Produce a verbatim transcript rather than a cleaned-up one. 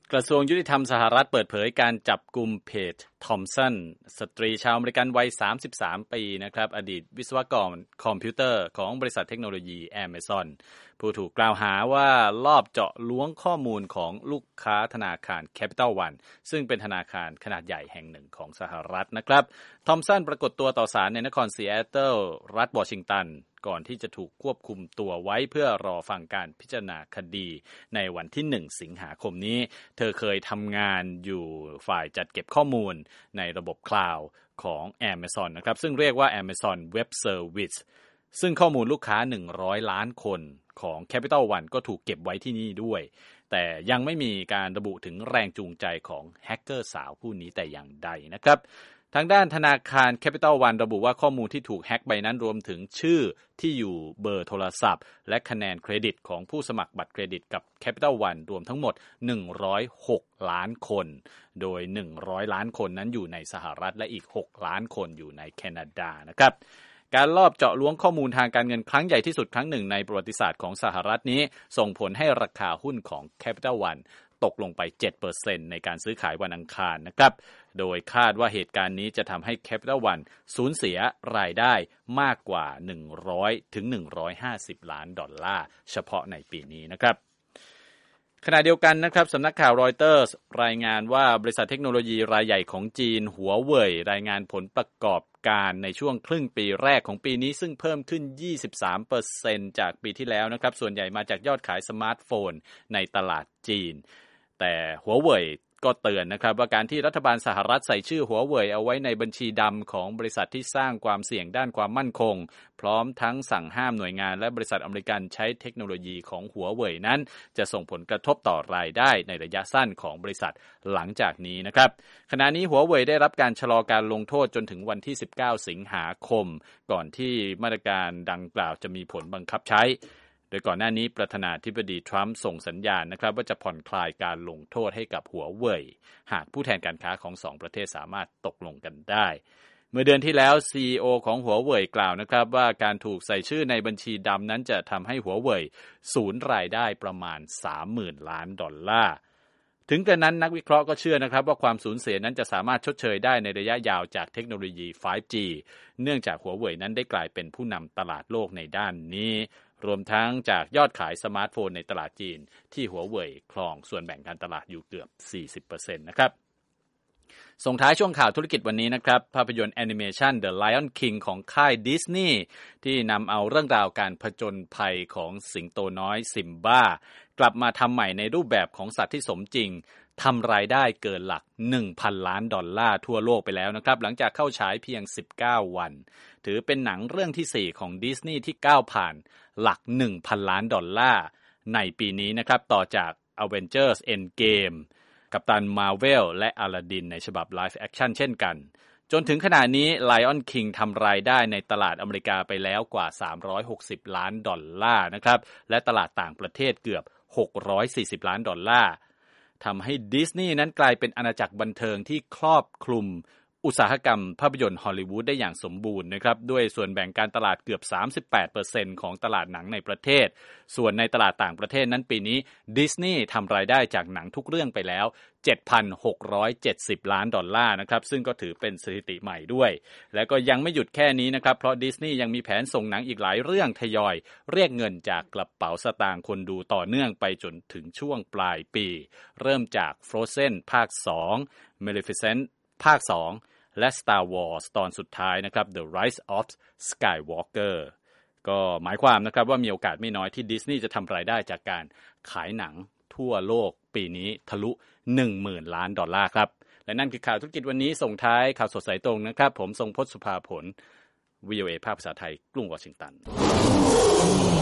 กระทรวงยุติธรรมสหรัฐเปิดเผยการจับกุมเพจทอมสันสตรีชาวอเมริกันวัยสามสิบสามปีนะครับอดีตวิศวกรคอมพิวเตอร์ของบริษัทเทคโนโลยี Amazon ผู้ถูกกล่าวหาว่าลอบเจาะล้วงข้อมูลของลูกค้าธนาคาร Capital One ซึ่งเป็นธนาคารขนาดใหญ่แห่งหนึ่งของสหรัฐนะครับทอมสันปรากฏตัวต่อศาลในนครซีแอตเทิลรัฐวอชิงตันก่อนที่จะถูกควบคุมตัวไว้เพื่อรอฟังการพิจารณาคดีในวันที่หนึ่งสิงหาคมนี้เธอเคยทำงานอยู่ฝ่ายจัดเก็บข้อมูลในระบบคลาวด์ของ Amazon นะครับซึ่งเรียกว่า Amazon Web Service ซึ่งข้อมูลลูกค้าหนึ่งร้อยล้านคนของ Capital One ก็ถูกเก็บไว้ที่นี่ด้วยแต่ยังไม่มีการระบุถึงแรงจูงใจของแฮกเกอร์สาวผู้นี้แต่อย่างใดนะครับทางด้านธนาคาร Capital One ระบุว่าข้อมูลที่ถูกแฮ็กไปนั้นรวมถึงชื่อที่อยู่เบอร์โทรศัพท์และคะแนนเครดิตของผู้สมัครบัตรเครดิตกับ Capital One รวมทั้งหมดหนึ่งร้อยหกล้านคนโดยหนึ่งร้อยล้านคนนั้นอยู่ในสหรัฐและอีกหกล้านคนอยู่ในแคนาดานะครับการลอบเจาะล้วงข้อมูลทางการเงินครั้งใหญ่ที่สุดครั้งหนึ่งในประวัติศาสตร์ของสหรัฐนี้ส่งผลให้ราคาหุ้นของ Capital Oneตกลงไป เจ็ดเปอร์เซ็นต์ ในการซื้อขายวันอังคารนะครับโดยคาดว่าเหตุการณ์นี้จะทำให้ Capital One สูญเสียรายได้มากกว่าหนึ่งร้อยถึงหนึ่งร้อยห้าสิบล้านดอลลาร์เฉพาะในปีนี้นะครับขณะเดียวกันนะครับสำนักข่าวรอยเตอร์สรายงานว่าบริษัทเทคโนโลยีรายใหญ่ของจีนหัวเว่ยรายงานผลประกอบการในช่วงครึ่งปีแรกของปีนี้ซึ่งเพิ่มขึ้น ยี่สิบสามเปอร์เซ็นต์ จากปีที่แล้วนะครับส่วนใหญ่มาจากยอดขายสมาร์ทโฟนในตลาดจีนแต่หัวเว่ยก็เตือนนะครับว่าการที่รัฐบาลสหรัฐใส่ชื่อหัวเว่ยเอาไว้ในบัญชีดำของบริษัทที่สร้างความเสี่ยงด้านความมั่นคงพร้อมทั้งสั่งห้ามหน่วยงานและบริษัทอเมริกันใช้เทคโนโลยีของหัวเว่ยนั้นจะส่งผลกระทบต่อรายได้ในระยะสั้นของบริษัทหลังจากนี้นะครับขณะนี้หัวเว่ยได้รับการชะลอการลงโทษจนถึงวันที่สิบเก้าสิงหาคมก่อนที่มาตรการดังกล่าวจะมีผลบังคับใช้โดยก่อนหน้านี้ประธานาธิบดีทรัมป์ส่งสัญญาณนะครับว่าจะผ่อนคลายการลงโทษให้กับหัวเว่ยหากผู้แทนการค้าของสองประเทศสามารถตกลงกันได้เมื่อเดือนที่แล้ว ซี อี โอ ของหัวเว่ยกล่าวนะครับว่าการถูกใส่ชื่อในบัญชีดำนั้นจะทำให้หัวเว่ยสูญรายได้ประมาณ สามหมื่นล้านดอลลาร์ถึงกระนั้นนักวิเคราะห์ก็เชื่อนะครับว่าความสูญเสียนั้นจะสามารถชดเชยได้ในระยะยาวจากเทคโนโลยี ไฟว์จี เนื่องจากหัวเว่ยนั้นได้กลายเป็นผู้นำตลาดโลกในด้านนี้รวมทั้งจากยอดขายสมาร์ทโฟนในตลาดจีนที่หัวเว่ยครองส่วนแบ่งการตลาดอยู่เกือบ สี่สิบเปอร์เซ็นต์ นะครับส่งท้ายช่วงข่าวธุรกิจวันนี้นะครับภาพยนตร์แอนิเมชัน The Lion King ของค่ายดิสนีย์ที่นำเอาเรื่องราวการผจญภัยของสิงโตน้อยซิมบ้ากลับมาทำใหม่ในรูปแบบของสัตว์ที่สมจริงทำรายได้เกินหลัก หนึ่งพัน ล้านดอลลาร์ทั่วโลกไปแล้วนะครับหลังจากเข้าฉายเพียงสิบเก้าวันถือเป็นหนังเรื่องที่สี่ของดิสนีย์ที่ก้าวผ่านหลัก หนึ่งพัน ล้านดอลลาร์ในปีนี้นะครับต่อจาก Avengers Endgame กัปตัน Marvel และ Aladdin ในฉบับ Live Action เช่นกันจนถึงขณะนี้ Lion King ทำรายได้ในตลาดอเมริกาไปแล้วกว่าสามร้อยหกสิบล้านดอลลาร์นะครับและตลาดต่างประเทศเกือบหกร้อยสี่สิบล้านดอลลาร์ทำให้ดิสนีย์นั้นกลายเป็นอาณาจักรบันเทิงที่ครอบคลุมอุตสาหกรรมภาพยนตร์ฮอลลีวูดได้อย่างสมบูรณ์นะครับด้วยส่วนแบ่งการตลาดเกือบ สามสิบแปดเปอร์เซ็นต์ ของตลาดหนังในประเทศส่วนในตลาดต่างประเทศนั้นปีนี้ดิสนีย์ทำรายได้จากหนังทุกเรื่องไปแล้ว เจ็ดพันหกร้อยเจ็ดสิบ ล้านดอลลาร์นะครับซึ่งก็ถือเป็นสถิติใหม่ด้วยและก็ยังไม่หยุดแค่นี้นะครับเพราะดิสนีย์ยังมีแผนส่งหนังอีกหลายเรื่องทยอยเรียกเงินจากกระเป๋าสตางค์คนดูต่อเนื่องไปจนถึงช่วงปลายปีเริ่มจาก Frozen ภาคสอง Maleficent ภาคสองและ Star Wars ตอนสุดท้ายนะครับ The Rise of Skywalker ก็หมายความนะครับว่ามีโอกาสไม่น้อยที่ดิสนีย์จะทำรายได้จากการขายหนังทั่วโลกปีนี้ทะลุ หนึ่งหมื่น ล้านดอลลาร์ครับและนั่นคือข่าวธุรกิจวันนี้ส่งท้ายข่าวสดสายตรงนะครับผมทรงพจน์สุภาผล วี โอ เอ ภาคภาษาไทยกรุงวอชิงตัน